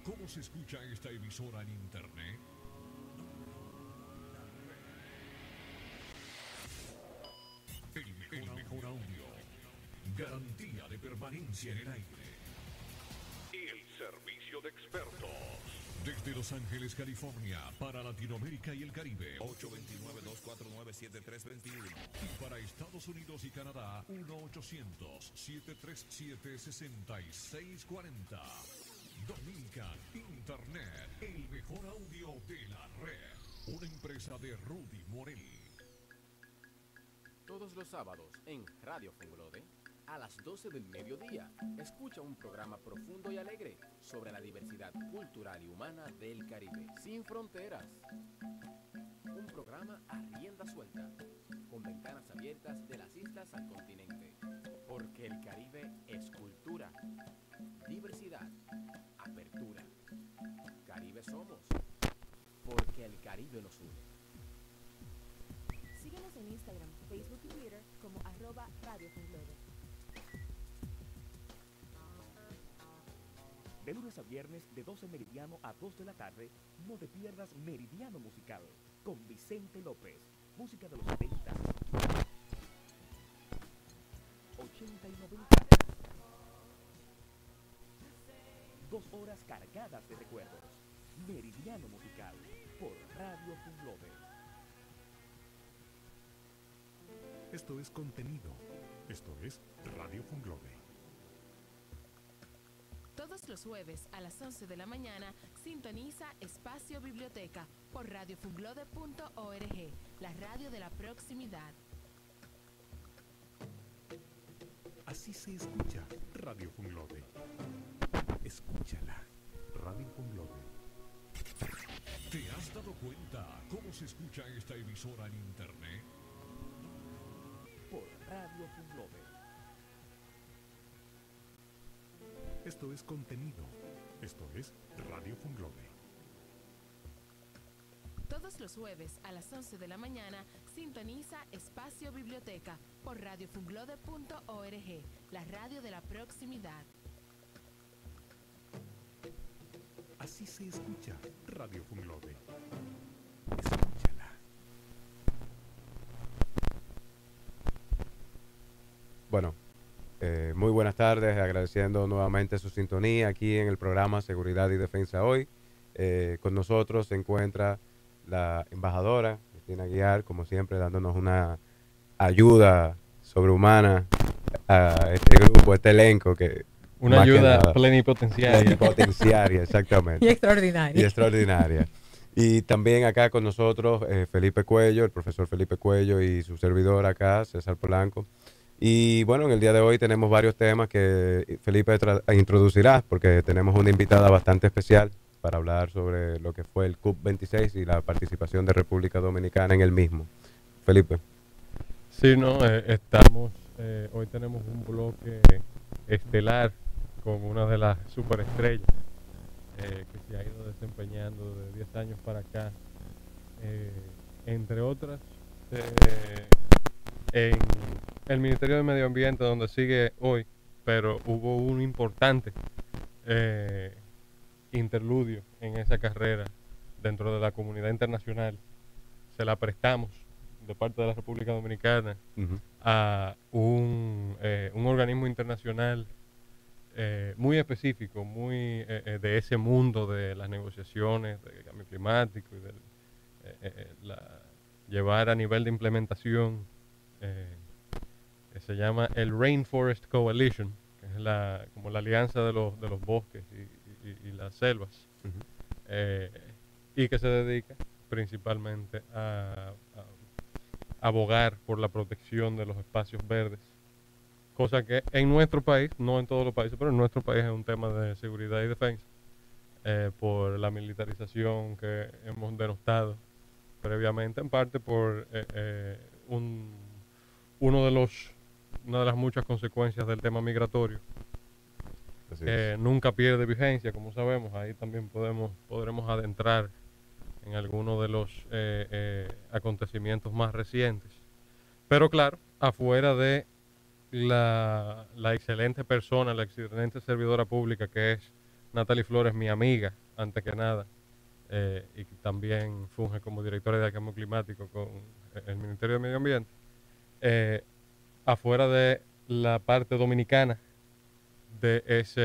cómo se escucha esta emisora en internet? El mejor audio. Garantía de permanencia en el aire. El servicio de expertos. Desde Los Ángeles, California, para Latinoamérica y el Caribe, 829-249-7321. Y para Estados Unidos y Canadá, 1-800-737-6640. Dominican Internet, el mejor audio de la red. Una empresa de Rudy Morel. Todos los sábados en Radio Funglode, a las 12 del mediodía, escucha un programa profundo y alegre sobre la diversidad cultural y humana del Caribe, sin fronteras. Un programa a rienda suelta, con ventanas abiertas de las islas al continente, porque el Caribe es cultura, diversidad, apertura. Caribe somos, porque el Caribe nos une. Síguenos en Instagram, Facebook y Twitter como @Radio Funglode. De lunes a viernes, de 12 meridiano a 2 de la tarde, no te pierdas Meridiano Musical, con Vicente López. Música de los 70, 80 y 90. 2 horas cargadas de recuerdos. Meridiano Musical, por Radio Funglode. Esto es contenido. Esto es Radio Funglode. Todos los jueves a las 11 de la mañana sintoniza Espacio Biblioteca por radiofunglode.org, la radio de la proximidad. Así se escucha Radio Funglode. Escúchala. Radio Funglode. ¿Te has dado cuenta cómo se escucha esta emisora en internet? Por Radio Funglode. Esto es contenido. Esto es Radio Funglode. Todos los jueves a las 11 de la mañana sintoniza Espacio Biblioteca por radiofunglode.org, la radio de la proximidad. Así se escucha Radio Funglode. Escúchala. Bueno, muy buenas tardes, agradeciendo nuevamente su sintonía aquí en el programa Seguridad y Defensa Hoy. Con nosotros se encuentra la embajadora Cristina Aguiar, como siempre, dándonos una ayuda sobrehumana a este grupo, este elenco que... Una ayuda plenipotenciaria. Plenipotenciaria, exactamente. Y extraordinaria. Y extraordinaria. Y también acá con nosotros Felipe Cuello, el profesor Felipe Cuello, y su servidor acá, César Polanco. Y bueno, en el día de hoy tenemos varios temas que Felipe introducirá, porque tenemos una invitada bastante especial para hablar sobre lo que fue el CUP26 y la participación de República Dominicana en el mismo. Felipe. Sí, no, hoy tenemos un bloque estelar con una de las superestrellas que se ha ido desempeñando de 10 años para acá, entre otras, en el Ministerio de Medio Ambiente, donde sigue hoy, pero hubo un importante interludio en esa carrera dentro de la comunidad internacional. Se la prestamos de parte de la República Dominicana a un organismo internacional muy específico, muy de ese mundo de las negociaciones del cambio climático y del llevar a nivel de implementación, que se llama el Rainforest Coalition, que es como la alianza de los bosques y las selvas, y que se dedica principalmente a abogar por la protección de los espacios verdes, cosa que en nuestro país, no en todos los países, pero en nuestro país es un tema de seguridad y defensa, por la militarización que hemos denostado previamente, en parte por una de las muchas consecuencias del tema migratorio, que nunca pierde vigencia, como sabemos. Ahí también podremos adentrar en algunos de los acontecimientos más recientes. Pero claro, afuera de la excelente persona, la excelente servidora pública que es Natalie Flores, mi amiga, antes que nada, y que también funge como directora de cambio climático con el Ministerio de Medio Ambiente, afuera de la parte dominicana de ese,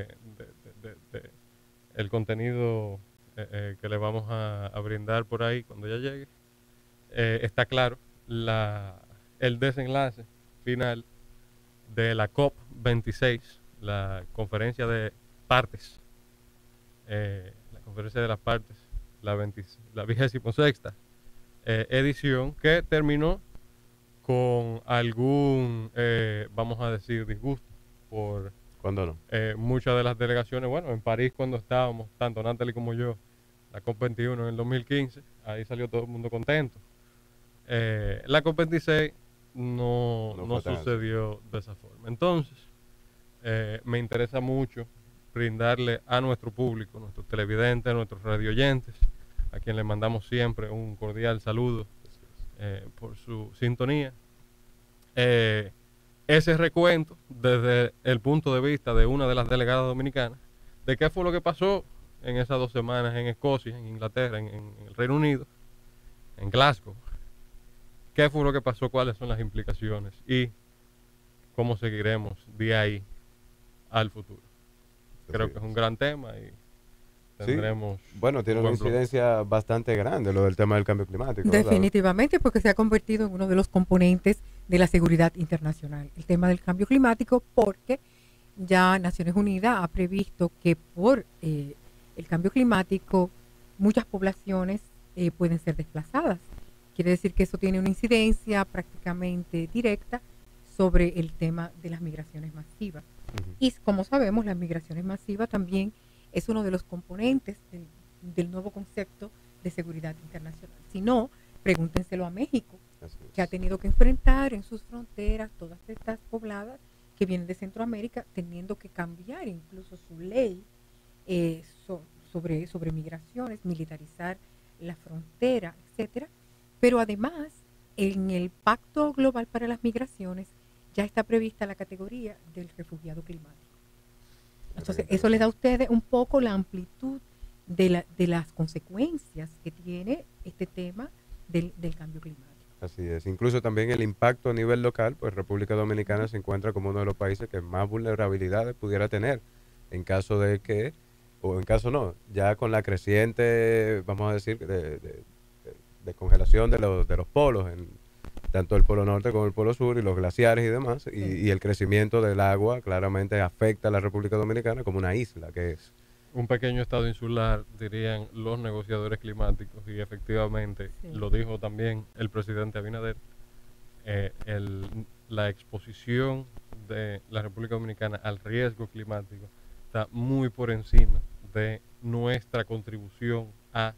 el contenido que le vamos a brindar por ahí cuando ya llegue, está claro el desenlace final de la COP26, la conferencia de partes, la conferencia de las partes, la 26ª edición, que terminó con algún, vamos a decir, disgusto por ¿Cuándo no? muchas de las delegaciones. Bueno, en París cuando estábamos, tanto Natalie como yo, la COP21 en el 2015, ahí salió todo el mundo contento. La COP26 no sucedió de esa forma. Entonces, me interesa mucho brindarle a nuestro público, nuestros televidentes, a nuestros radioyentes, a quien le mandamos siempre un cordial saludo por su sintonía, ese recuento desde el punto de vista de una de las delegadas dominicanas, de qué fue lo que pasó en esas 2 semanas en Escocia, en Inglaterra, en el Reino Unido, en Glasgow. ¿Qué fue lo que pasó? ¿Cuáles son las implicaciones? Y cómo seguiremos de ahí al futuro. Creo que es un gran tema y tendremos... Sí. Bueno, tiene una incidencia bastante grande lo del tema del cambio climático. Definitivamente, porque se ha convertido en uno de los componentes de la seguridad internacional. El tema del cambio climático, porque ya Naciones Unidas ha previsto que por el cambio climático muchas poblaciones pueden ser desplazadas. Quiere decir que eso tiene una incidencia prácticamente directa sobre el tema de las migraciones masivas. Y como sabemos, las migraciones masivas también es uno de los componentes del nuevo concepto de seguridad internacional. Si no, pregúntenselo a México, que ha tenido que enfrentar en sus fronteras todas estas pobladas que vienen de Centroamérica, teniendo que cambiar incluso su ley sobre migraciones, militarizar la frontera, etcétera. Pero además, en el Pacto Global para las Migraciones ya está prevista la categoría del refugiado climático. Entonces, eso les da a ustedes un poco la amplitud de las consecuencias que tiene este tema del cambio climático. Así es. Incluso también el impacto a nivel local, pues República Dominicana se encuentra como uno de los países que más vulnerabilidades pudiera tener en caso de que, o en caso no, ya con la creciente, vamos a decir, de congelación de los polos, tanto el polo norte como el polo sur y los glaciares y demás, y el crecimiento del agua claramente afecta a la República Dominicana como una isla que es. Un pequeño estado insular, dirían los negociadores climáticos, y efectivamente lo dijo también el presidente Abinader, la exposición de la República Dominicana al riesgo climático está muy por encima de nuestra contribución a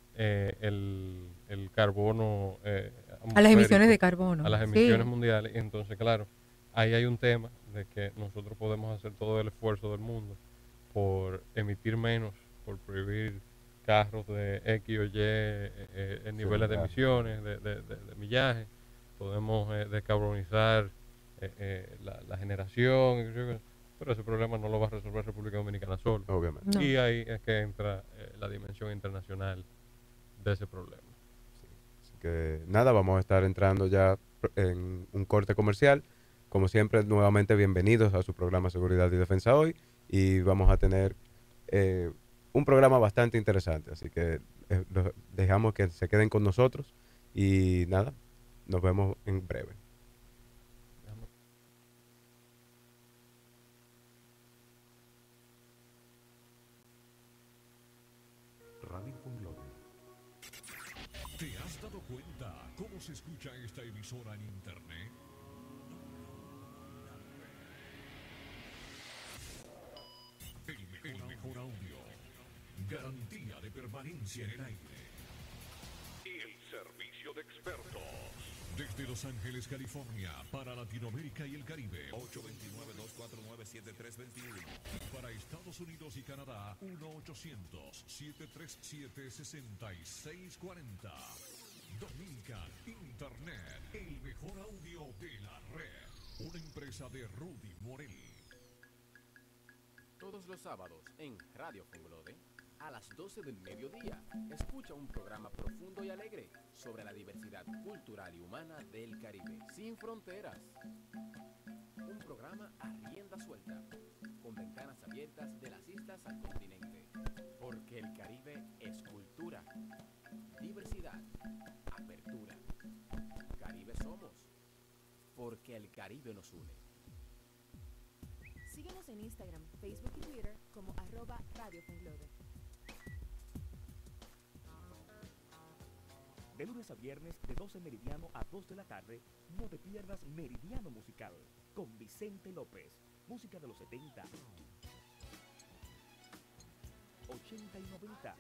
el carbono, a las emisiones de carbono, a las emisiones mundiales. Entonces, claro, ahí hay un tema de que nosotros podemos hacer todo el esfuerzo del mundo por emitir menos, por prohibir carros de X o Y niveles de emisiones, de millaje. Podemos descarbonizar la generación, pero ese problema no lo va a resolver República Dominicana solo. Obviamente. No. Y ahí es que entra la dimensión internacional de ese problema. Sí. Así que nada, vamos a estar entrando ya en un corte comercial. Como siempre, nuevamente bienvenidos a su programa Seguridad y Defensa Hoy, y vamos a tener un programa bastante interesante, así que dejamos que se queden con nosotros y nada, nos vemos en breve. Radio Funglode. ¿Te has dado cuenta cómo se escucha esta emisora en internet? El mejor audio, garantía de permanencia en el aire. El servicio de expertos. Desde Los Ángeles, California, para Latinoamérica y el Caribe. 829-249-7321. Para Estados Unidos y Canadá, 1-800-737-6640. Dominican Internet, el mejor audio de la red. Una empresa de Rudy Morel. Todos los sábados en Radio Funglode, a las 12 del mediodía, escucha un programa profundo y alegre sobre la diversidad cultural y humana del Caribe, sin fronteras. Un programa a rienda suelta, con ventanas abiertas de las islas al continente. Porque el Caribe es cultura, diversidad, apertura. Caribe somos, porque el Caribe nos une. Síguenos en Instagram, Facebook y Twitter como @Radio Funglode. De lunes a viernes, de 12 meridiano a 2 de la tarde, no te pierdas Meridiano Musical, con Vicente López, música de los 70, 80 y 90.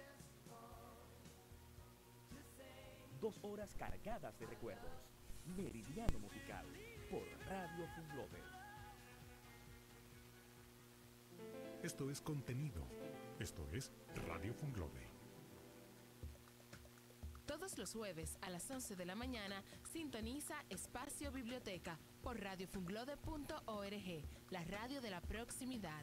2 horas cargadas de recuerdos. Meridiano Musical, por Radio Funglode. Esto es contenido. Esto es Radio Funglode. Todos los jueves a las 11 de la mañana sintoniza Espacio Biblioteca por radiofunglode.org, la radio de la proximidad.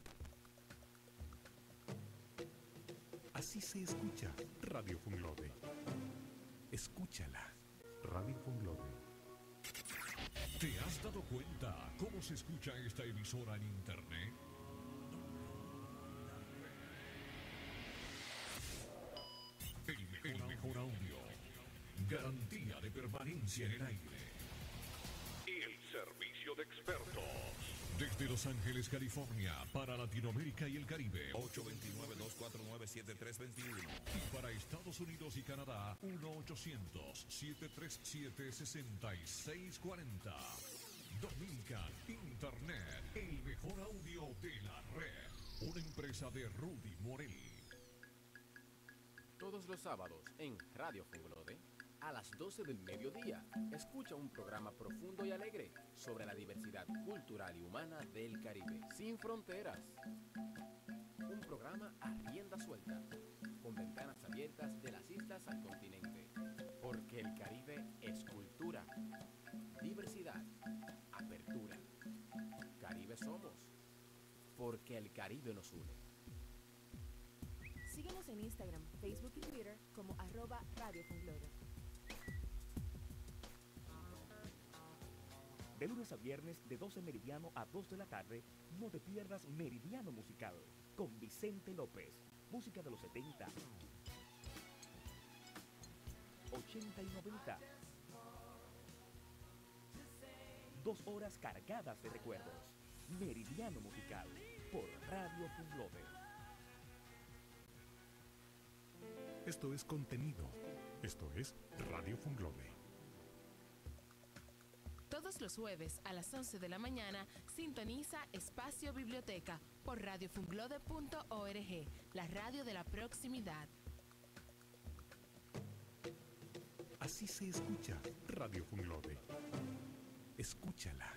Así se escucha Radio Funglode. Escúchala. Radio Funglode. ¿Te has dado cuenta cómo se escucha esta emisora en internet? El mejor audio. Garantía de permanencia en el aire. El servicio de expertos. Desde Los Ángeles, California, para Latinoamérica y el Caribe. 829-249-7321. Y para Estados Unidos y Canadá, 1-800-737-6640. Dominican Internet, el mejor audio de la red. Una empresa de Rudy Morel. Todos los sábados en Radio Funglode, a las 12 del mediodía, escucha un programa profundo y alegre sobre la diversidad cultural y humana del Caribe, sin fronteras. Un programa a rienda suelta, con ventanas abiertas de las islas al continente. Porque el Caribe es cultura, diversidad, apertura. Caribe somos, porque el Caribe nos une. Síguenos en Instagram, Facebook y Twitter como @Radio Funglode. De lunes a viernes, de 12 meridiano a 2 de la tarde, no te pierdas Meridiano Musical, con Vicente López, música de los 70, 80 y 90. 2 horas cargadas de recuerdos. Meridiano Musical, por Radio Funglode. Esto es contenido. Esto es Radio Funglode. Todos los jueves a las 11 de la mañana sintoniza Espacio Biblioteca por radiofunglode.org, la radio de la proximidad. Así se escucha Radio Funglode. Escúchala.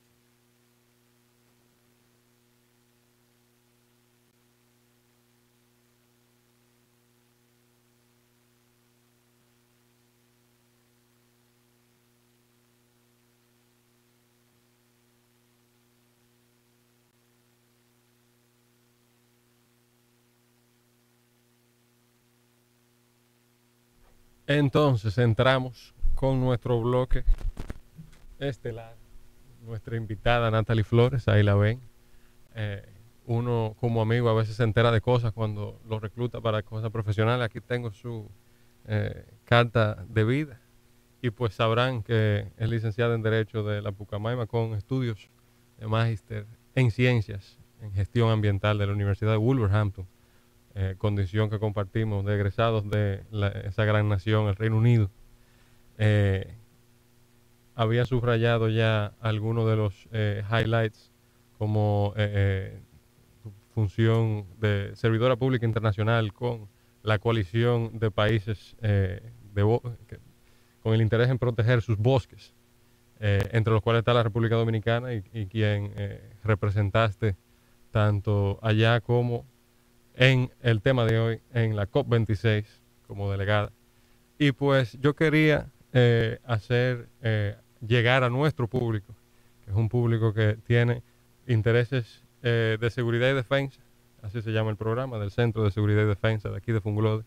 Entonces entramos con nuestro bloque estelar, nuestra invitada Natalie Flores, ahí la ven. Uno como amigo a veces se entera de cosas cuando lo recluta para cosas profesionales. Aquí tengo su carta de vida y pues sabrán que es licenciada en Derecho de la Pucamaima con estudios de magíster en Ciencias en Gestión Ambiental de la Universidad de Wolverhampton. Condición que compartimos de egresados de esa gran nación, el Reino Unido. Había subrayado ya algunos de los highlights como función de servidora pública internacional con la coalición de países con el interés en proteger sus bosques, entre los cuales está la República Dominicana y quien representaste tanto allá como en el tema de hoy, en la COP26, como delegada. Y pues yo quería hacer llegar a nuestro público, que es un público que tiene intereses de seguridad y defensa, así se llama el programa, del Centro de Seguridad y Defensa de aquí de Funglode,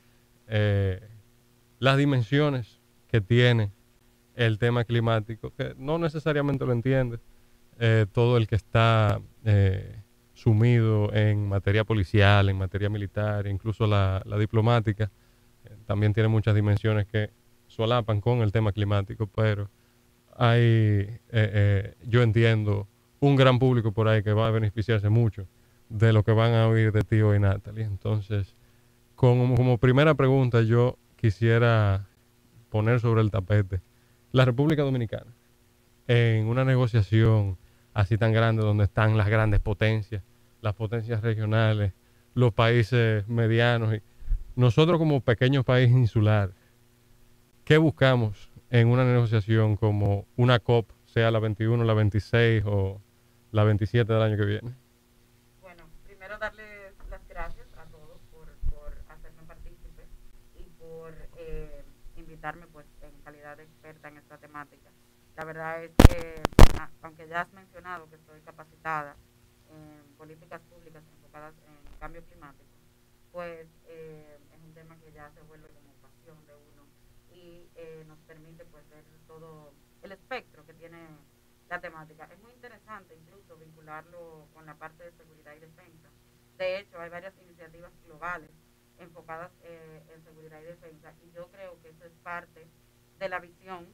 las dimensiones que tiene el tema climático, que no necesariamente lo entiende todo el que está sumido en materia policial, en materia militar, incluso la diplomática, también tiene muchas dimensiones que solapan con el tema climático, pero hay, yo entiendo, un gran público por ahí que va a beneficiarse mucho de lo que van a oír de ti hoy, Natalie. Entonces, como primera pregunta, yo quisiera poner sobre el tapete la República Dominicana en una negociación así tan grande donde están las grandes potencias, las potencias regionales, los países medianos. Y nosotros como pequeño país insular, ¿qué buscamos en una negociación como una COP, sea la 21, la 26 o la 27 del año que viene? Bueno, primero darles las gracias a todos por hacerme partícipe y por invitarme pues en calidad de experta en esta temática. La verdad es que, aunque ya has mencionado que estoy capacitada en políticas públicas enfocadas en cambio climático, pues es un tema que ya se vuelve como pasión de uno y nos permite pues ver todo el espectro que tiene la temática. Es muy interesante incluso vincularlo con la parte de seguridad y defensa. De hecho, hay varias iniciativas globales enfocadas en seguridad y defensa, y yo creo que eso es parte de la visión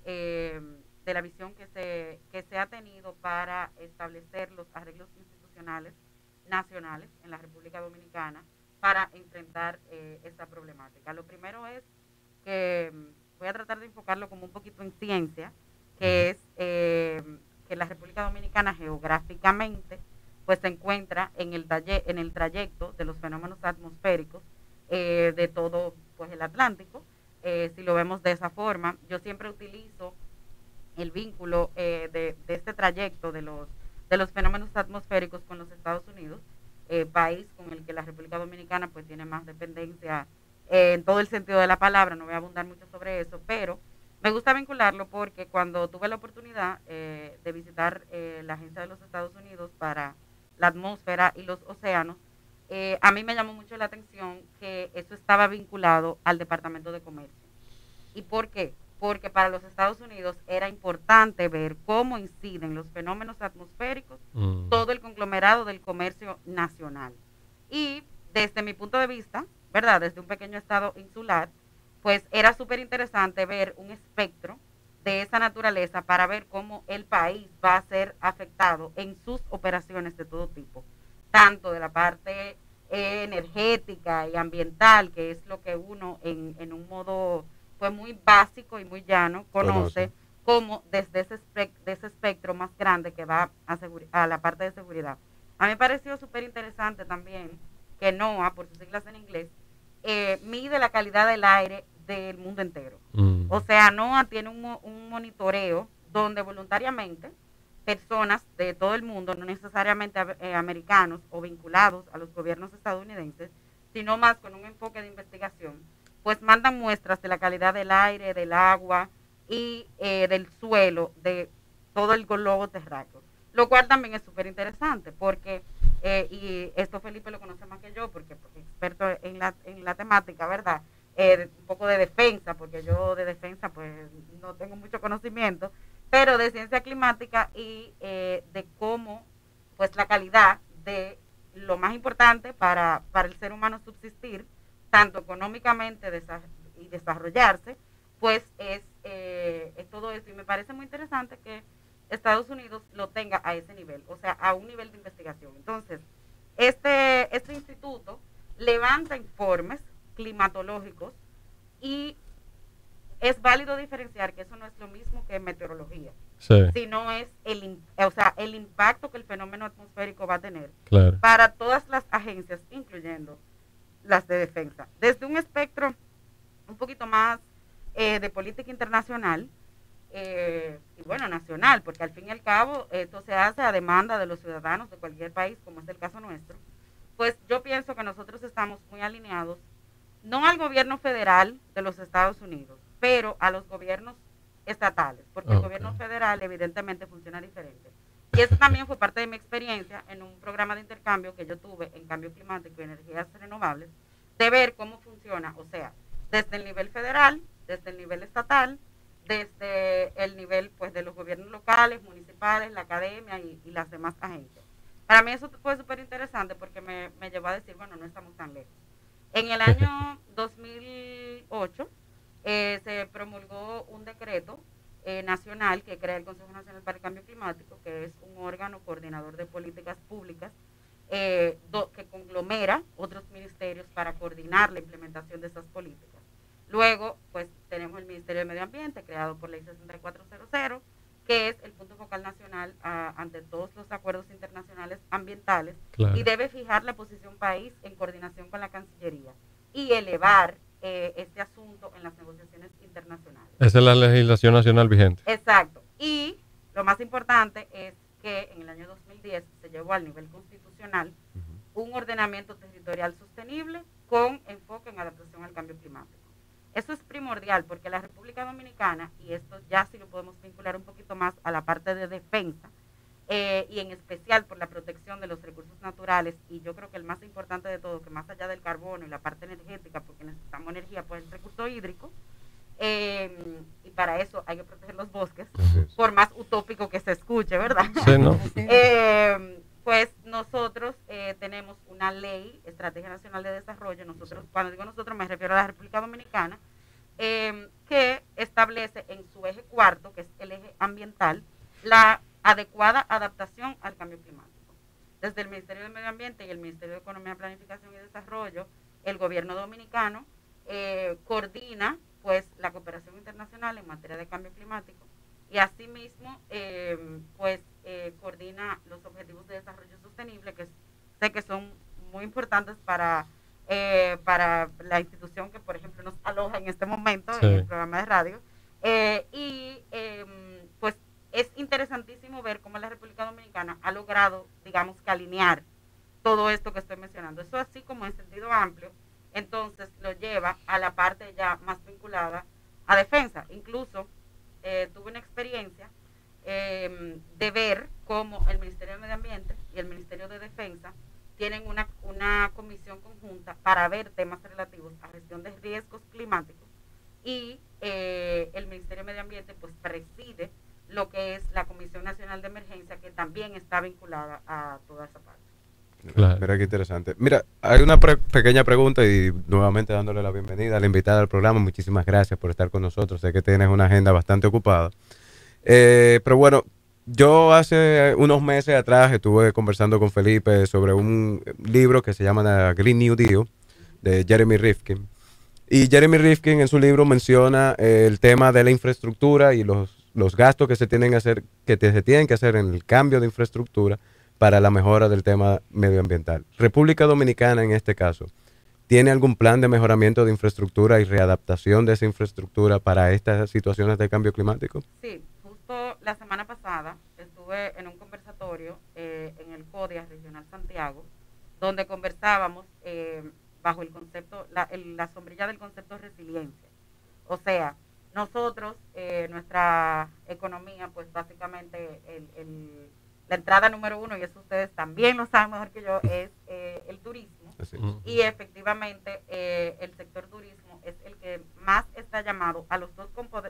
que se ha tenido para establecer los arreglos institucionales nacionales en la República Dominicana para enfrentar esta problemática. Lo primero es que voy a tratar de enfocarlo como un poquito en ciencia, que es que la República Dominicana geográficamente pues se encuentra en el trayecto de los fenómenos atmosféricos de todo pues el Atlántico. Si lo vemos de esa forma, yo siempre utilizo el vínculo de este trayecto de los fenómenos atmosféricos con los Estados Unidos, país con el que la República Dominicana pues tiene más dependencia en todo el sentido de la palabra. No voy a abundar mucho sobre eso, pero me gusta vincularlo porque cuando tuve la oportunidad de visitar la Agencia de los Estados Unidos para la atmósfera y los océanos, a mí me llamó mucho la atención que eso estaba vinculado al Departamento de Comercio. ¿Y por qué? Porque para los Estados Unidos era importante ver cómo inciden los fenómenos atmosféricos todo el conglomerado del comercio nacional. Y desde mi punto de vista, ¿verdad?, desde un pequeño estado insular, pues era súper interesante ver un espectro de esa naturaleza para ver cómo el país va a ser afectado en sus operaciones de todo tipo, tanto de la parte energética y ambiental, que es lo que uno en un modo pues muy básico y muy llano conoce, como desde ese espectro más grande que va a la parte de seguridad. A mí me pareció súper interesante también que NOAA, por sus siglas en inglés, mide la calidad del aire del mundo entero. O sea, NOAA tiene un monitoreo donde voluntariamente personas de todo el mundo, no necesariamente americanos o vinculados a los gobiernos estadounidenses, sino más con un enfoque de investigación, pues mandan muestras de la calidad del aire, del agua y del suelo de todo el globo terráqueo, lo cual también es súper interesante porque, y esto Felipe lo conoce más que yo porque es experto en la temática, ¿verdad? Un poco de defensa, porque yo de defensa pues no tengo mucho conocimiento, pero de ciencia climática y de cómo pues la calidad de lo más importante para el ser humano subsistir, tanto económicamente y desarrollarse, pues es todo eso. Y me parece muy interesante que Estados Unidos lo tenga a ese nivel, o sea, a un nivel de investigación. Entonces, este instituto levanta informes climatológicos y es válido diferenciar que eso no es lo mismo que meteorología, sino es el impacto que el fenómeno atmosférico va a tener para todas las agencias, incluyendo las de defensa, desde un espectro un poquito más de política internacional y bueno, nacional, porque al fin y al cabo esto se hace a demanda de los ciudadanos de cualquier país, como es el caso nuestro. Pues yo pienso que nosotros estamos muy alineados, no al gobierno federal de los Estados Unidos, pero a los gobiernos estatales, porque el gobierno federal evidentemente funciona diferente. Y eso también fue parte de mi experiencia en un programa de intercambio que yo tuve en cambio climático y energías renovables, de ver cómo funciona, o sea, desde el nivel federal, desde el nivel estatal, desde el nivel pues de los gobiernos locales, municipales, la academia y las demás agencias. Para mí eso fue súper interesante porque me llevó a decir, bueno, no estamos tan lejos. En el año 2008 se promulgó un decreto nacional que crea el Consejo Nacional para el Cambio Climático, que es un órgano coordinador de políticas públicas que conglomera otros ministerios para coordinar la implementación de esas políticas. Luego, pues tenemos el Ministerio de Medio Ambiente, creado por Ley 6400, que es el punto focal nacional ante todos los acuerdos internacionales ambientales, claro, y debe fijar la posición país en coordinación con la Cancillería y elevar este asunto en las negociaciones internacionales. Esa es la legislación nacional vigente. Exacto. Y lo más importante es que en el año 2010 se llevó al nivel constitucional un ordenamiento territorial sostenible con enfoque en adaptación al cambio climático. Eso es primordial porque la República Dominicana, y esto ya sí lo podemos vincular un poquito más a la parte de defensa, y en especial por la protección de los recursos naturales, y yo creo que el más importante de todo, que más allá del carbono y la parte energética, porque necesitamos energía por el recurso hídrico, y para eso hay que proteger los bosques, por más utópico que se escuche, ¿verdad? Sí, ¿no? Pues nosotros tenemos una ley, Estrategia Nacional de Desarrollo, nosotros, cuando digo nosotros me refiero a la República Dominicana, que establece en su eje cuarto, que es el eje ambiental, la adecuada adaptación al cambio climático. Desde el Ministerio de Medio Ambiente y el Ministerio de Economía, Planificación y Desarrollo, el gobierno dominicano coordina pues la cooperación internacional en materia de cambio climático y asimismo coordina los objetivos de desarrollo sostenible, que sé que son muy importantes para la institución que por ejemplo nos aloja en este momento, sí, en el programa de radio, pues es interesantísimo ver cómo la República Dominicana ha logrado, digamos, que alinear todo esto que estoy mencionando. Eso así como en sentido amplio, entonces lo lleva a la parte ya más vinculada a defensa. Incluso tuve una experiencia de ver cómo el Ministerio de Medio Ambiente y el Ministerio de Defensa tienen una comisión conjunta para ver temas relativos a gestión de riesgos climáticos y el Ministerio de Medio Ambiente pues preside lo que es la Comisión Nacional de Emergencia, que también está vinculada a toda esa parte. Claro. Mira qué interesante. Mira, hay una pequeña pregunta y nuevamente dándole la bienvenida a la invitada al programa. Muchísimas gracias por estar con nosotros. Sé que tienes una agenda bastante ocupada. Pero bueno, yo hace unos meses atrás estuve conversando con Felipe sobre un libro que se llama The Green New Deal de Jeremy Rifkin. Y Jeremy Rifkin en su libro menciona el tema de la infraestructura y los gastos que se tienen que hacer en el cambio de infraestructura para la mejora del tema medioambiental. República Dominicana, en este caso, ¿tiene algún plan de mejoramiento de infraestructura y readaptación de esa infraestructura para estas situaciones de cambio climático? Sí, justo la semana pasada estuve en un conversatorio en el CODIA Regional Santiago, donde conversábamos bajo el concepto, la sombrilla del concepto de resiliencia. O sea, nosotros, nuestra economía, pues básicamente la entrada número uno, y eso ustedes también lo saben mejor que yo, es el turismo. Y efectivamente el sector turismo es el que más está llamado a los dos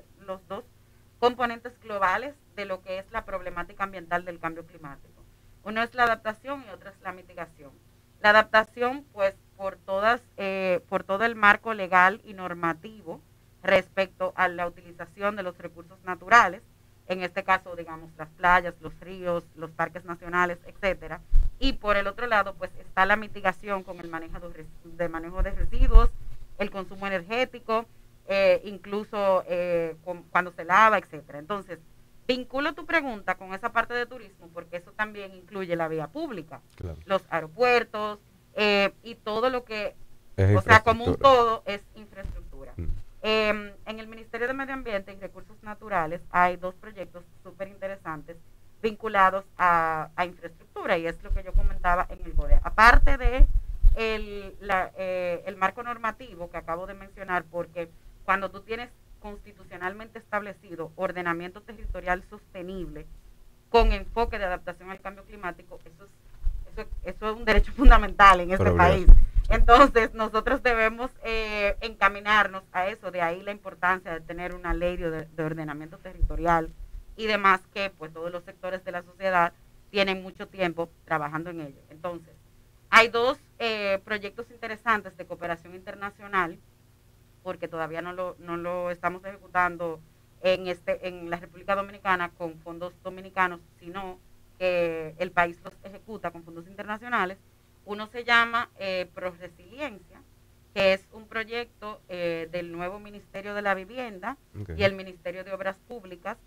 componentes globales de lo que es la problemática ambiental del cambio climático. Uno es la adaptación y otro es la mitigación. La adaptación, pues, por todo el marco legal y normativo respecto a la utilización de los recursos naturales, en este caso, digamos, las playas, los ríos, los parques nacionales, etcétera. Y por el otro lado, pues está la mitigación con el manejo de residuos, el consumo energético, incluso cuando se lava, etcétera. Entonces, vinculo tu pregunta con esa parte de turismo, porque eso también incluye la vía pública, claro, los aeropuertos y todo lo que, o sea, como un todo es infraestructura. En el Ministerio de Medio Ambiente y Recursos Naturales hay dos proyectos súper interesantes vinculados a infraestructura, y es lo que yo comentaba en el CODIA. Aparte de el marco normativo que acabo de mencionar, porque cuando tú tienes constitucionalmente establecido ordenamiento territorial sostenible con enfoque de adaptación al cambio climático, eso es un derecho fundamental en este país. Entonces, nosotros debemos encaminarnos a eso, de ahí la importancia de tener una ley de ordenamiento territorial y demás, que pues todos los sectores de la sociedad tienen mucho tiempo trabajando en ello. Entonces, hay dos proyectos interesantes de cooperación internacional, porque todavía no lo estamos ejecutando en la República Dominicana con fondos dominicanos, sino que el país los ejecuta con fondos internacionales. Uno se llama ProResiliencia, que es un proyecto del nuevo Ministerio de la Vivienda y el Ministerio de Obras Públicas,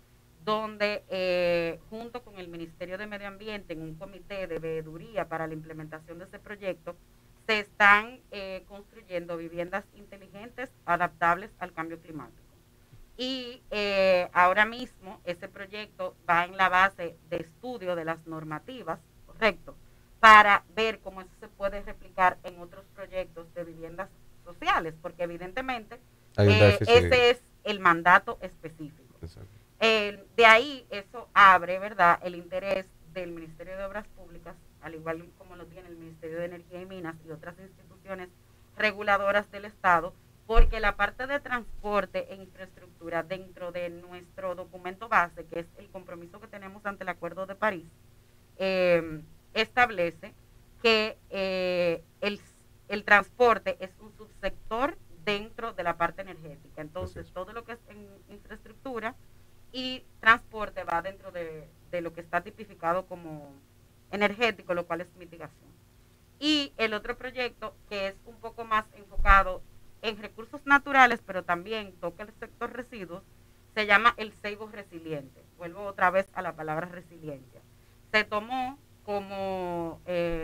donde junto con el Ministerio de Medio Ambiente, en un comité de veeduría para la implementación de ese proyecto, se están construyendo viviendas inteligentes adaptables al cambio climático. Y ahora mismo ese proyecto va en la base de estudio de las normativas, correcto, para ver cómo eso se puede replicar en otros proyectos de viviendas sociales, porque evidentemente ese es el mandato específico. De ahí eso abre, ¿verdad?, el interés del Ministerio de Obras Públicas, al igual como lo tiene el Ministerio de Energía y Minas y otras instituciones reguladoras del Estado, porque la parte de transporte e infraestructura dentro de nuestro documento base, que es el compromiso que tenemos ante el Acuerdo de París, establece que el transporte es un subsector dentro de la parte energética. Entonces, todo lo que es en infraestructura y transporte va dentro de lo que está tipificado como energético, lo cual es mitigación. Y el otro proyecto, que es un poco más enfocado en recursos naturales, pero también toca el sector residuos, se llama el Ceibo Resiliente. Vuelvo otra vez a la palabra resiliencia. Se tomó como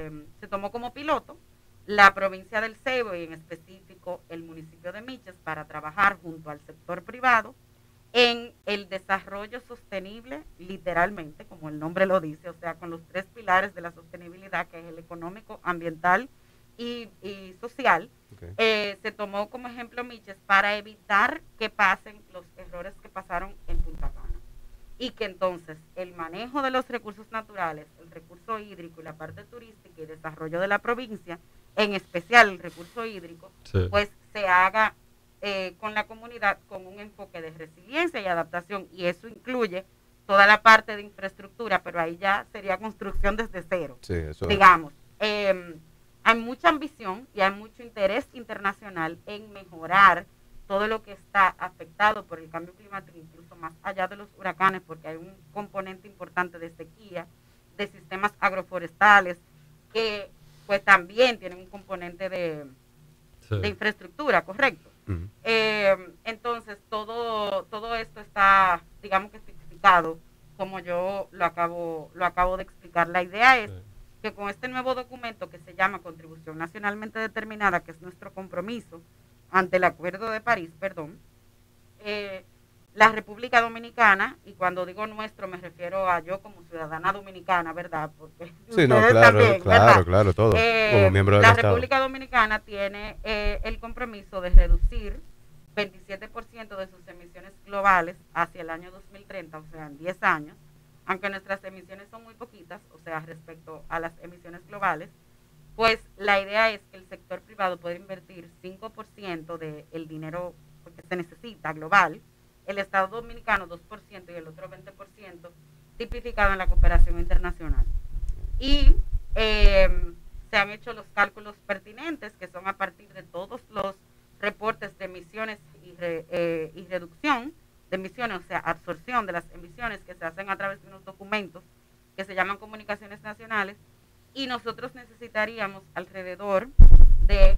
piloto la provincia del Ceibo y en específico el municipio de Miches para trabajar junto al sector privado en el desarrollo sostenible, literalmente, como el nombre lo dice, o sea, con los 3 pilares de la sostenibilidad, que es el económico, ambiental y social. Se tomó como ejemplo Miches para evitar que pasen los errores que pasaron en Punta Cana, y que entonces el manejo de los recursos naturales, el recurso hídrico y la parte turística y desarrollo de la provincia, en especial el recurso hídrico, pues se haga con la comunidad con un enfoque de resiliencia y adaptación, y eso incluye toda la parte de infraestructura, pero ahí ya sería construcción desde cero, digamos. Hay mucha ambición y hay mucho interés internacional en mejorar todo lo que está afectado por el cambio climático, incluso más allá de los huracanes, porque hay un componente importante de sequía, de sistemas agroforestales, que pues también tienen un componente de infraestructura, correcto. Entonces, todo esto está, digamos que tipificado, como yo lo acabo de explicar. La idea es que con este nuevo documento que se llama Contribución Nacionalmente Determinada, que es nuestro compromiso ante el Acuerdo de París, la República Dominicana, y cuando digo nuestro me refiero a yo como ciudadana dominicana, ¿verdad? Porque claro, todo, como miembro de la República Dominicana tiene el compromiso de reducir 27% de sus emisiones globales hacia el año 2030, o sea, en 10 años, aunque nuestras emisiones son muy poquitas, o sea, respecto a las emisiones globales, pues la idea es que el sector privado puede invertir 5% del dinero que se necesita global, el Estado Dominicano 2% y el otro 20% tipificado en la cooperación internacional. Y se han hecho los cálculos pertinentes, que son a partir de todos los reportes de emisiones y reducción de emisiones, o sea, absorción de las emisiones que se hacen a través de unos documentos que se llaman comunicaciones nacionales, y nosotros necesitaríamos alrededor de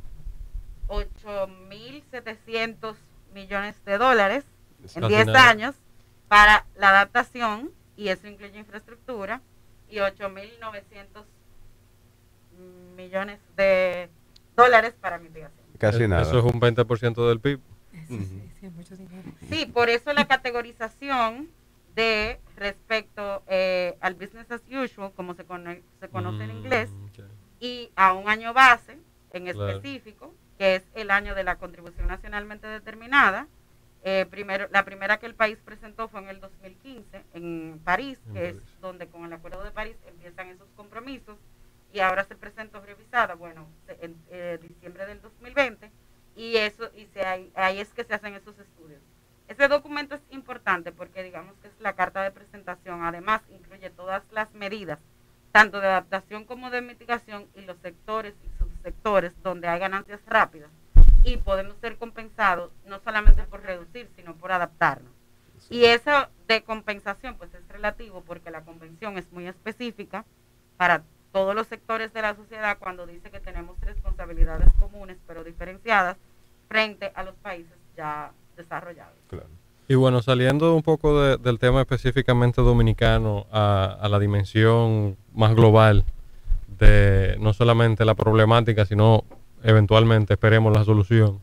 8.700 millones de dólares en 10 años para la adaptación, y eso incluye infraestructura, y 8.900 millones de dólares para mitigación. Casi nada. Eso es un 20% del PIB. Sí, mucho dinero. Sí, por eso la categorización de respecto al business as usual, como se conoce en inglés, y a un año base en específico, que es el año de la contribución nacionalmente determinada, La primera que el país presentó fue en el 2015 en París, que es donde con el Acuerdo de París empiezan esos compromisos, y ahora se presentó revisada, bueno, en diciembre del 2020, y ahí es que se hacen esos estudios. Ese documento es importante porque digamos que es la carta de presentación, además incluye todas las medidas, tanto de adaptación como de mitigación, y los sectores y subsectores donde hay ganancias rápidas y podemos ser compensados no solamente por reducir, sino por adaptarnos. Y eso de compensación pues es relativo porque la convención es muy específica para todos los sectores de la sociedad cuando dice que tenemos responsabilidades comunes pero diferenciadas frente a los países ya desarrollados. Claro. Y bueno, saliendo un poco del tema específicamente dominicano a la dimensión más global de no solamente la problemática, sino eventualmente esperemos la solución,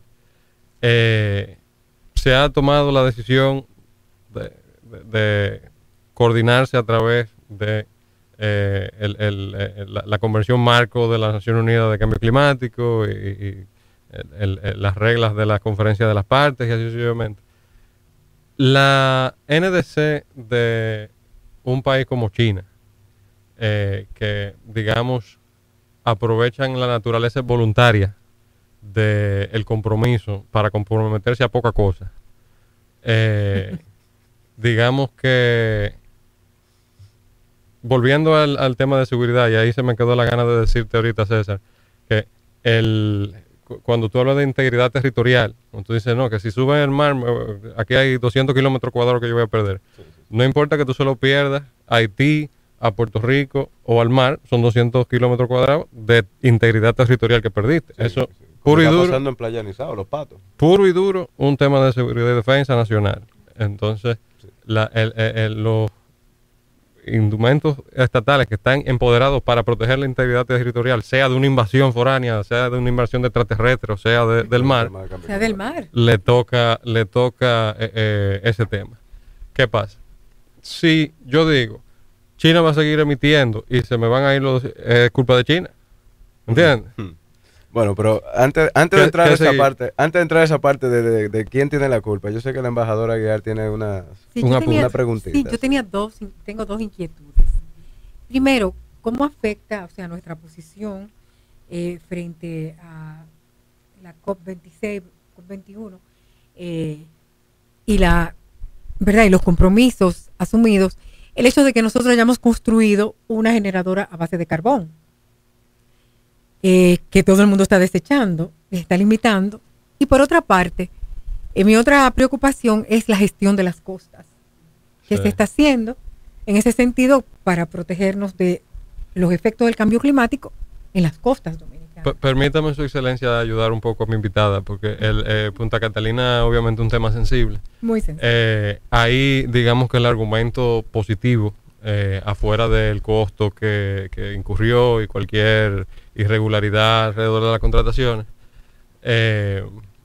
se ha tomado la decisión de coordinarse a través de la Convención Marco de las Naciones Unidas de Cambio Climático y las reglas de la Conferencia de las Partes y así sucesivamente. La NDC de un país como China, que digamos aprovechan la naturaleza voluntaria del compromiso para comprometerse a poca cosa, digamos que volviendo al tema de seguridad, y ahí se me quedó la gana de decirte ahorita, César, que cuando tú hablas de integridad territorial, cuando tú dices, no, que si suben el mar, aquí hay 200 kilómetros cuadrados que yo voy a perder. No importa que tú solo pierdas a Haití, a Puerto Rico o al mar, son 200 kilómetros cuadrados de integridad territorial que perdiste. Sí, eso, sí. Puro y duro. Pasando en Playa Nizao, los patos. Puro y duro, un tema de seguridad y defensa nacional. Entonces, sí, los instrumentos estatales que están empoderados para proteger la integridad territorial, sea de una invasión foránea, sea de una invasión de extraterrestres, o sea del mar, le toca ese tema. ¿Qué pasa? Si yo digo, China va a seguir emitiendo y se me van a ir es culpa de China, ¿entiendes? Bueno, pero antes de entrar a esa parte de quién tiene la culpa, yo sé que la embajadora Aguiar tiene una preguntita. Sí, yo tengo dos inquietudes. Primero, ¿cómo afecta, o sea, nuestra posición frente a la COP26, COP21 y y los compromisos asumidos, el hecho de que nosotros hayamos construido una generadora a base de carbón? Que todo el mundo está desechando, está limitando. Y por otra parte, mi otra preocupación es la gestión de las costas, que se está haciendo en ese sentido para protegernos de los efectos del cambio climático en las costas dominicanas. Permítame, Su Excelencia, ayudar un poco a mi invitada, porque Punta Catalina obviamente un tema sensible. Muy sensible. Ahí digamos que el argumento positivo, afuera del costo que incurrió y cualquier irregularidad alrededor de las contrataciones, es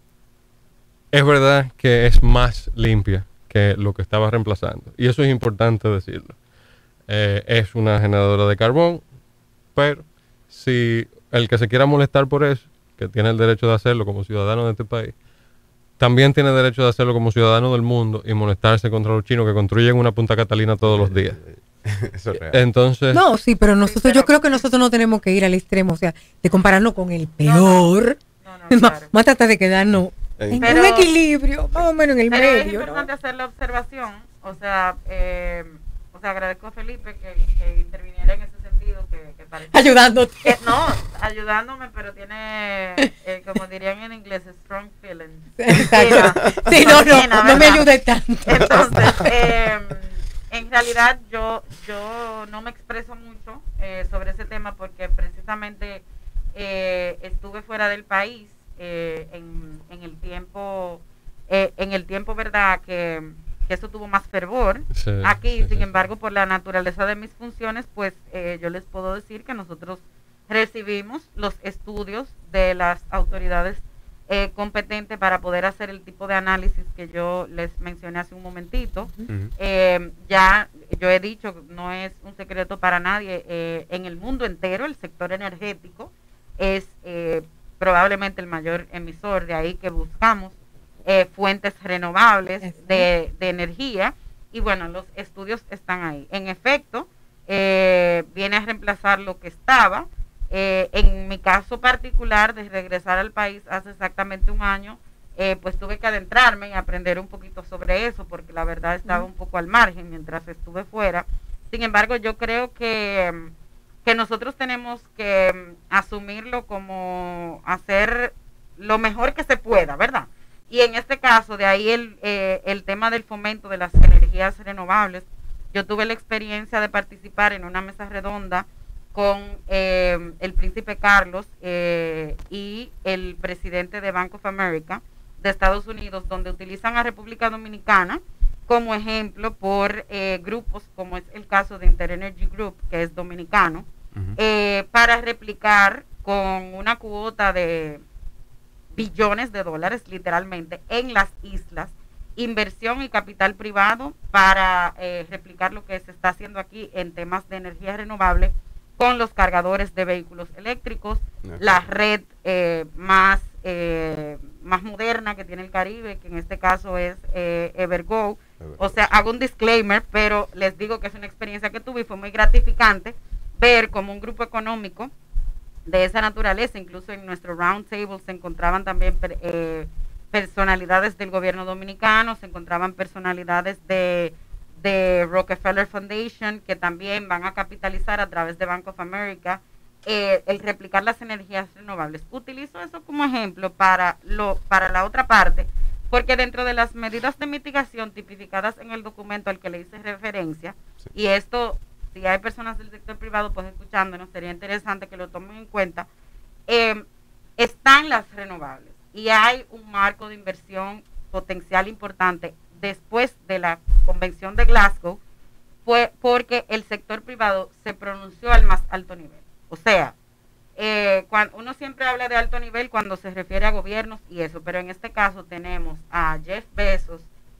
verdad que es más limpia que lo que estaba reemplazando, y eso es importante decirlo. Es una generadora de carbón, pero si el que se quiera molestar por eso, que tiene el derecho de hacerlo como ciudadano de este país, también tiene derecho de hacerlo como ciudadano del mundo y molestarse contra los chinos que construyen una Punta Catalina todos los días. Eso es real. Entonces, no, sí, pero yo creo que nosotros no tenemos que ir al extremo, o sea, de compararnos con el peor. Claro. Más trata de quedarnos en un equilibrio, más o menos en el medio. Es importante hacer la observación, o sea, agradezco a Felipe que interviniera en ese sentido, que parece ayudándote. Ayudándome, pero tiene, como dirían en inglés, strong feelings. Sí, no me ayude tanto. Entonces, en realidad yo no me expreso mucho sobre ese tema porque precisamente estuve fuera del país en el tiempo, verdad, que eso tuvo más fervor. Sí, aquí, sin embargo, por la naturaleza de mis funciones, pues yo les puedo decir que nosotros recibimos los estudios de las autoridades competentes para poder hacer el tipo de análisis que yo les mencioné hace un momentito. Ya yo he dicho, no es un secreto para nadie, en el mundo entero el sector energético es probablemente el mayor emisor, de ahí que buscamos fuentes renovables de energía. Y bueno, los estudios están ahí. En efecto, viene a reemplazar lo que estaba. En mi caso particular, de regresar al país hace exactamente un año, pues tuve que adentrarme y aprender un poquito sobre eso, porque la verdad estaba un poco al margen mientras estuve fuera. Sin embargo, yo creo que nosotros tenemos que asumirlo como hacer lo mejor que se pueda, ¿verdad? Y en este caso, de ahí el tema del fomento de las energías renovables. Yo tuve la experiencia de participar en una mesa redonda con el príncipe Carlos y el presidente de Bank of America de Estados Unidos, donde utilizan a República Dominicana como ejemplo por grupos, como es el caso de InterEnergy Group, que es dominicano, para replicar con una cuota de billones de dólares, literalmente, en las islas, inversión y capital privado para replicar lo que se está haciendo aquí en temas de energía renovable con los cargadores de vehículos eléctricos, la red más moderna que tiene el Caribe, que en este caso es Evergo. O sea, hago un disclaimer, pero les digo que es una experiencia que tuve y fue muy gratificante ver como un grupo económico de esa naturaleza, incluso en nuestro round table se encontraban también personalidades del gobierno dominicano, se encontraban personalidades de Rockefeller Foundation, que también van a capitalizar a través de Bank of America el replicar las energías renovables. Utilizo eso como ejemplo para la otra parte, porque dentro de las medidas de mitigación tipificadas en el documento al que le hice referencia, y esto, si hay personas del sector privado pues escuchándonos, sería interesante que lo tomen en cuenta, están las renovables y hay un marco de inversión potencial importante después de la convención de Glasgow, porque el sector privado se pronunció al más alto nivel. O sea, cuando uno siempre habla de alto nivel cuando se refiere a gobiernos y eso, pero en este caso tenemos a Jeff Bezos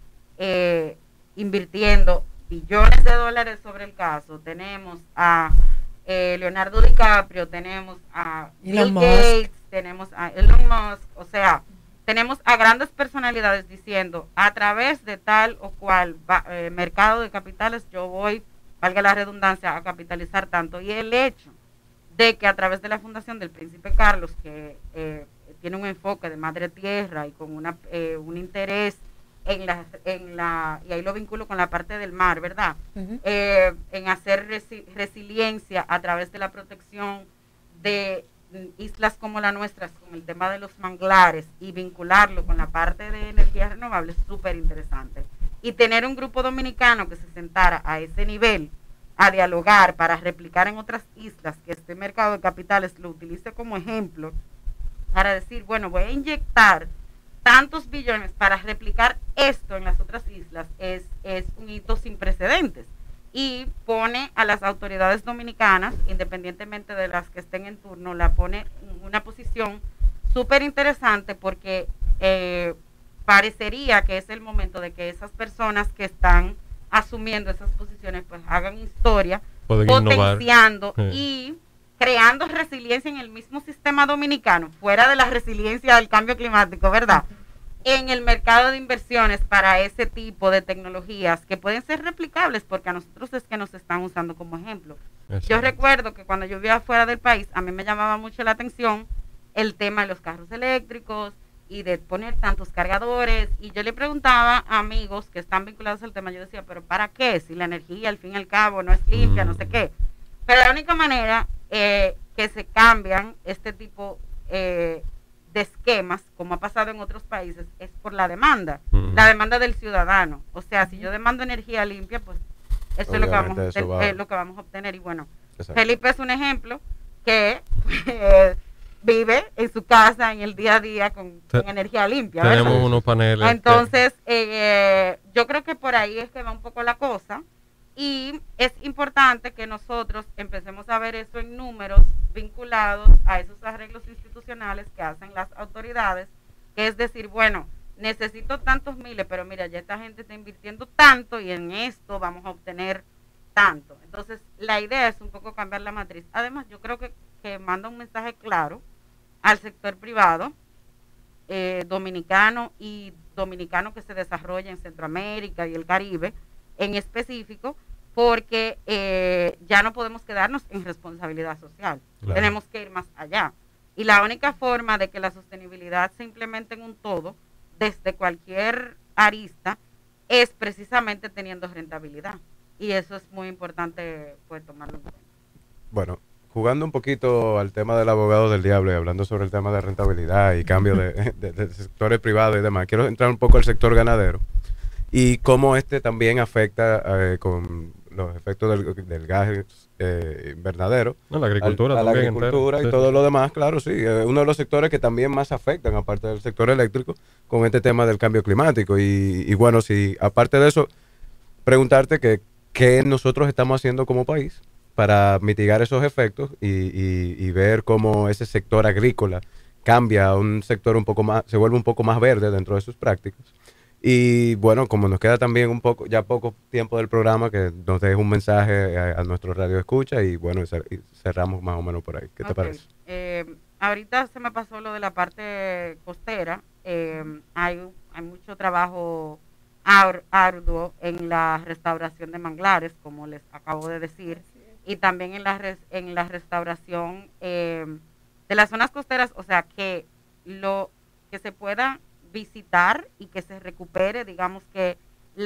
invirtiendo billones de dólares sobre el caso, tenemos a Leonardo DiCaprio, tenemos a Bill Gates, tenemos a Elon Musk, o sea, tenemos a grandes personalidades diciendo a través de tal o cual mercado de capitales yo voy, valga la redundancia, a capitalizar tanto. Y el hecho de que a través de la fundación del Príncipe Carlos, que tiene un enfoque de madre tierra y con un interés en la y ahí lo vinculo con la parte del mar, ¿verdad? En hacer resiliencia a través de la protección de islas como la nuestra, con el tema de los manglares y vincularlo con la parte de energías renovables, súper interesante. Y tener un grupo dominicano que se sentara a ese nivel a dialogar para replicar en otras islas, que este mercado de capitales lo utilice como ejemplo para decir, bueno, voy a inyectar tantos billones para replicar esto en las otras islas, es un hito sin precedentes. Y pone a las autoridades dominicanas, independientemente de las que estén en turno, la pone en una posición súper interesante porque parecería que es el momento de que esas personas que están asumiendo esas posiciones pues hagan historia, potenciando y creando resiliencia en el mismo sistema dominicano, fuera de la resiliencia del cambio climático, ¿verdad? En el mercado de inversiones para ese tipo de tecnologías que pueden ser replicables, porque a nosotros es que nos están usando como ejemplo. Exacto. Yo recuerdo que cuando yo vivía fuera del país, a mí me llamaba mucho la atención el tema de los carros eléctricos y de poner tantos cargadores, y yo le preguntaba a amigos que están vinculados al tema, yo decía, pero ¿para qué? Si la energía al fin y al cabo no es limpia, no sé qué. Pero la única manera que se cambian este tipo de esquemas, como ha pasado en otros países, es por la demanda del ciudadano. O sea, si yo demando energía limpia, pues eso es lo que vamos a obtener. Y bueno, exacto. Felipe es un ejemplo que vive en su casa en el día a día con energía limpia. Tenemos ¿verdad? Unos paneles. Entonces, yo creo que por ahí es que va un poco la cosa. Y es importante que nosotros empecemos a ver eso en números vinculados a esos arreglos institucionales que hacen las autoridades, que es decir, bueno, necesito tantos miles, pero mira, ya esta gente está invirtiendo tanto y en esto vamos a obtener tanto. Entonces, la idea es un poco cambiar la matriz. Además, yo creo que manda un mensaje claro al sector privado dominicano y dominicano que se desarrolla en Centroamérica y el Caribe en específico, porque ya no podemos quedarnos en responsabilidad social. Claro. Tenemos que ir más allá. Y la única forma de que la sostenibilidad se implemente en un todo, desde cualquier arista, es precisamente teniendo rentabilidad. Y eso es muy importante, pues, tomarlo en cuenta. Bueno, jugando un poquito al tema del abogado del diablo y hablando sobre el tema de rentabilidad y cambio de sectores privados y demás, quiero entrar un poco al sector ganadero y cómo este también afecta con los efectos del gas invernadero. No, la agricultura a la también agricultura entera. y todo lo demás, claro, sí. Uno de los sectores que también más afectan, aparte del sector eléctrico, con este tema del cambio climático. Y bueno, si aparte de eso, preguntarte qué nosotros estamos haciendo como país para mitigar esos efectos y ver cómo ese sector agrícola cambia a un sector un poco más, se vuelve un poco más verde dentro de sus prácticas. Y bueno, como nos queda también ya poco tiempo del programa, que nos dejes un mensaje a nuestro radio escucha y bueno, y cerramos más o menos por ahí. ¿Qué te parece? Ahorita se me pasó lo de la parte costera. Hay mucho trabajo arduo en la restauración de manglares, como les acabo de decir, y también en la restauración de las zonas costeras, o sea, que se pueda visitar y que se recupere, digamos que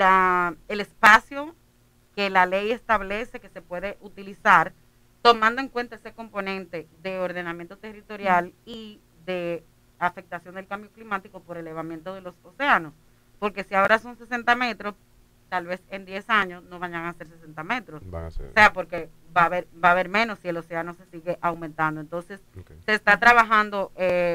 el espacio que la ley establece que se puede utilizar, tomando en cuenta ese componente de ordenamiento territorial y de afectación del cambio climático por elevamiento de los océanos. Porque si ahora son 60 metros, tal vez en 10 años no vayan a ser 60 metros. O sea, porque va a haber menos si el océano se sigue aumentando. Entonces, se está trabajando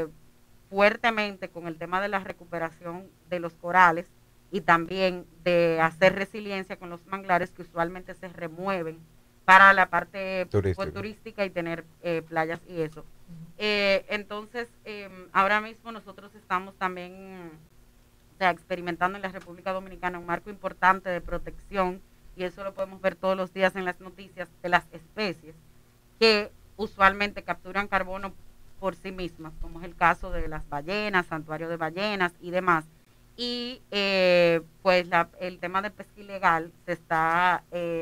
fuertemente con el tema de la recuperación de los corales y también de hacer resiliencia con los manglares que usualmente se remueven para la parte turística y tener playas y eso. Entonces, ahora mismo nosotros estamos también experimentando en la República Dominicana un marco importante de protección, y eso lo podemos ver todos los días en las noticias, de las especies que usualmente capturan carbono por sí mismas, como es el caso de las ballenas, santuario de ballenas y demás. Y pues el tema de pesca ilegal se está,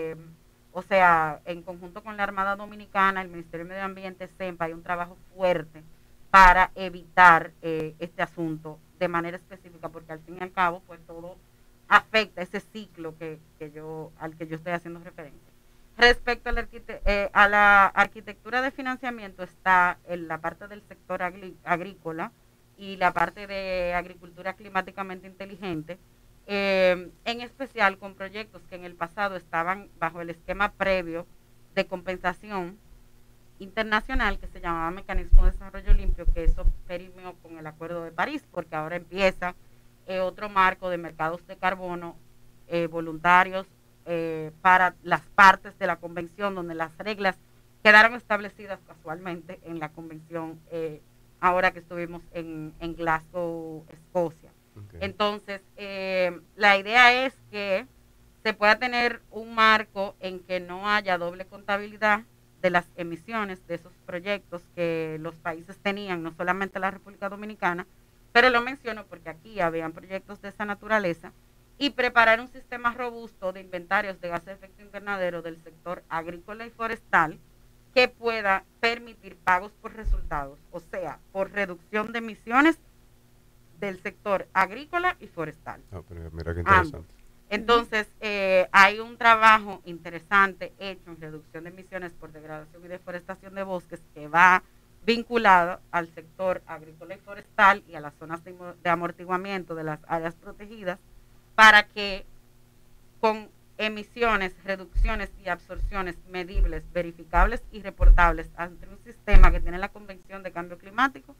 en conjunto con la Armada Dominicana, el Ministerio de Medio Ambiente, CEMPA, hay un trabajo fuerte para evitar este asunto de manera específica, porque al fin y al cabo, pues todo afecta ese ciclo al que yo estoy haciendo referencia. Respecto a la arquitectura de financiamiento, está en la parte del sector agrícola y la parte de agricultura climáticamente inteligente, en especial con proyectos que en el pasado estaban bajo el esquema previo de compensación internacional que se llamaba Mecanismo de Desarrollo Limpio, que eso perimió con el Acuerdo de París, porque ahora empieza otro marco de mercados de carbono voluntarios para las partes de la convención, donde las reglas quedaron establecidas casualmente en la convención ahora que estuvimos en Glasgow, Escocia. Okay. Entonces, la idea es que se pueda tener un marco en que no haya doble contabilidad de las emisiones de esos proyectos que los países tenían, no solamente la República Dominicana, pero lo menciono porque aquí habían proyectos de esa naturaleza, y preparar un sistema robusto de inventarios de gases de efecto invernadero del sector agrícola y forestal que pueda permitir pagos por resultados, o sea, por reducción de emisiones del sector agrícola y forestal. Pero mira qué interesante. Ambos. Entonces, hay un trabajo interesante hecho en reducción de emisiones por degradación y deforestación de bosques que va vinculado al sector agrícola y forestal y a las zonas de amortiguamiento de las áreas protegidas, para que con emisiones, reducciones y absorciones medibles, verificables y reportables ante un sistema que tiene la Convención de Cambio Climático,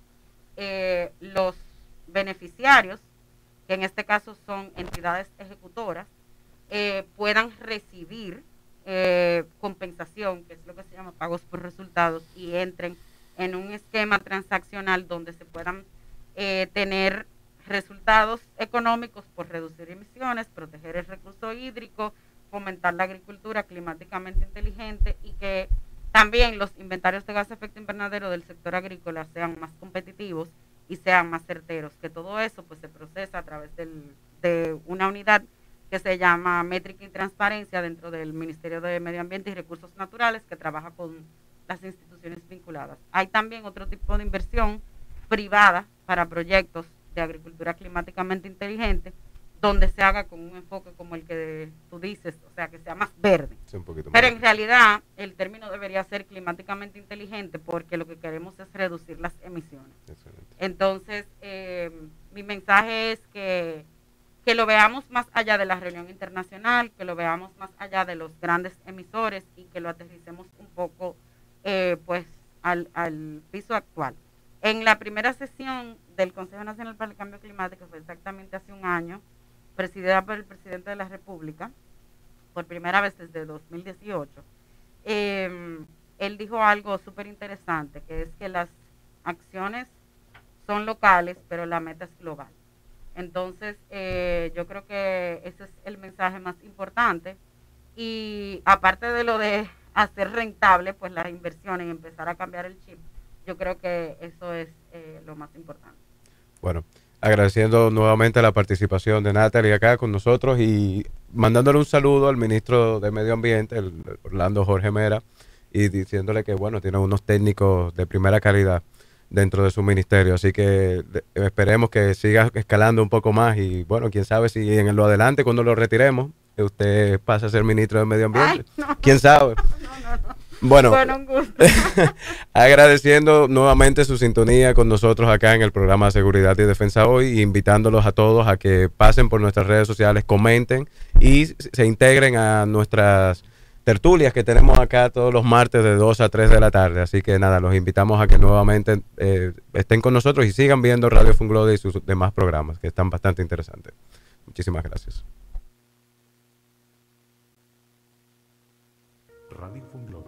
los beneficiarios, que en este caso son entidades ejecutoras, puedan recibir compensación, que es lo que se llama pagos por resultados, y entren en un esquema transaccional donde se puedan tener resultados económicos por reducir emisiones, proteger el recurso hídrico, fomentar la agricultura climáticamente inteligente, y que también los inventarios de gases de efecto invernadero del sector agrícola sean más competitivos y sean más certeros, que todo eso pues se procesa a través de una unidad que se llama Métrica y Transparencia dentro del Ministerio de Medio Ambiente y Recursos Naturales, que trabaja con las instituciones vinculadas. Hay también otro tipo de inversión privada para proyectos de agricultura climáticamente inteligente, donde se haga con un enfoque como el que tú dices, o sea, que sea más verde. Sí, un poquito Pero más. en realidad el término debería ser climáticamente inteligente, porque lo que queremos es reducir las emisiones. Excelente. Entonces, mi mensaje es que lo veamos más allá de la reunión internacional, que lo veamos más allá de los grandes emisores y que lo aterricemos un poco pues al piso actual. En la primera sesión del Consejo Nacional para el Cambio Climático, fue exactamente hace un año, presidida por el presidente de la República, por primera vez desde 2018, él dijo algo súper interesante, que es que las acciones son locales, pero la meta es global. Entonces, yo creo que ese es el mensaje más importante. Y aparte de lo de hacer rentable pues las inversiones y empezar a cambiar el chip, yo creo que eso es lo más importante. Bueno, agradeciendo nuevamente la participación de Natalie acá con nosotros y mandándole un saludo al ministro de Medio Ambiente, el Orlando Jorge Mera, y diciéndole que, bueno, tiene unos técnicos de primera calidad dentro de su ministerio, así que esperemos que siga escalando un poco más y, bueno, quién sabe si en lo adelante, cuando lo retiremos, usted pasa a ser ministro de Medio Ambiente. Ay, no. ¿Quién sabe? No. Bueno, Un gusto. agradeciendo nuevamente su sintonía con nosotros acá en el programa de Seguridad y Defensa Hoy, y invitándolos a todos a que pasen por nuestras redes sociales, comenten y se integren a nuestras tertulias que tenemos acá todos los martes de 2 a 3 de la tarde. Así que nada, los invitamos a que nuevamente estén con nosotros y sigan viendo Radio Funglode y sus demás programas, que están bastante interesantes. Muchísimas gracias. Radio Funglode